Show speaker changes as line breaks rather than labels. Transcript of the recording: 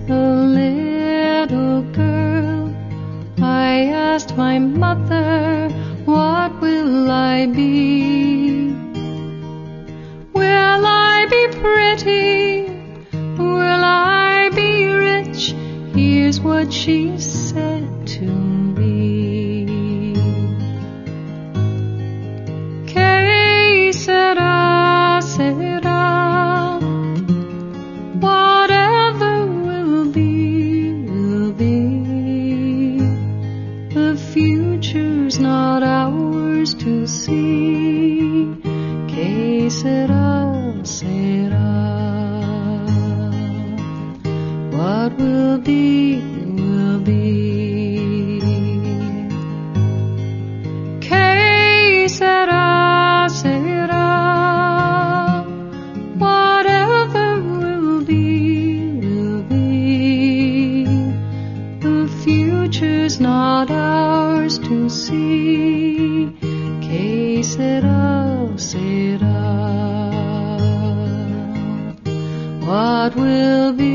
a little girl, I asked my mother, what will I be? Will I be pretty? Will I be rich? Here's what she said to me. Que sera, sera. Whatever will be, will be. The future's not ours to see. Que sera, sera. What will be, will be. Que sera, sera. Whatever will be, will be. The future's not ours to see. Que sera, sera. What will be?